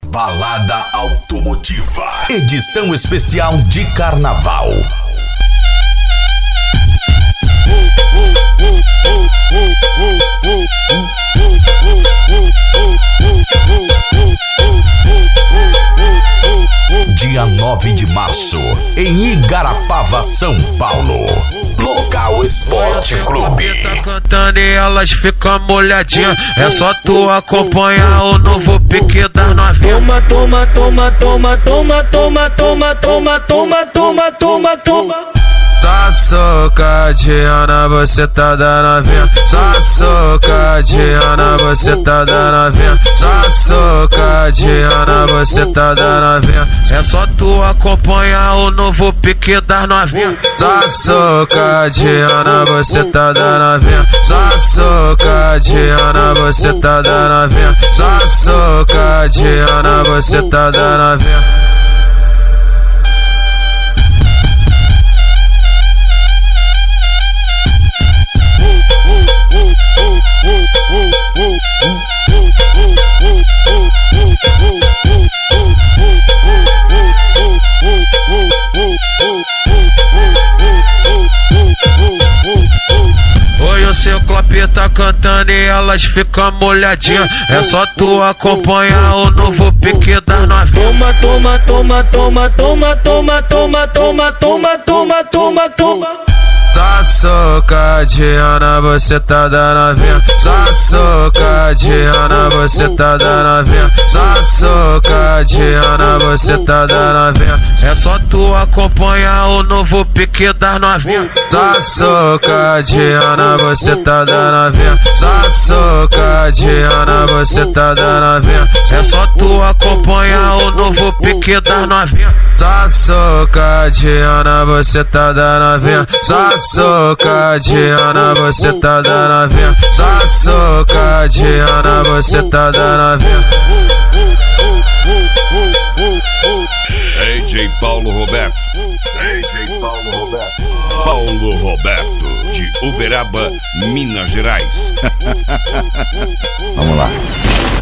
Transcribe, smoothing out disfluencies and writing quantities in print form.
Balada Automotiva, edição especial de Carnaval. Dia 9 de março, em Igarapava, São Paulo. Local Esporte Clube. Tá cantando e elas ficam molhadinhas. É só tu acompanhar o novo pique das novinhas. Toma, toma, toma, toma, toma, toma, toma, toma, toma, toma, toma. Só socadinha, você tá da novinha. Só socadinha, você tá da novinha. Só socadinha, você tá da novinha. É só tu acompanhar o novo pique das novinhas. Só socadinha, você tá da novinha. Só socadinha, você tá da novinha. Só socadinha, você tá da novinha. Oi, o Ciclope tá cantando e elas ficam molhadinhas. É só tu acompanhar o novo pique das novinhas. Toma, toma, toma, toma, toma, toma, toma, toma, toma, toma, toma. Só socadinha, você tá da novinha. Só socadinha, você tá da novinha. Só socadinha, você tá da novinha. É só tu acompanhar o novo pique das novinhas. Só socadinha, você tá da novinha. Só socadinha, você tá da novinha. É só tu acompanhar o novo pique das novinhas. Só socadinha, você tá da novinha. Só socadinha, você tá da novinha. Só socadinha, você tá da novinha. DJ Paulo Roberto. DJ Paulo Roberto. Paulo Roberto, de Uberaba, Minas Gerais. Vamos lá.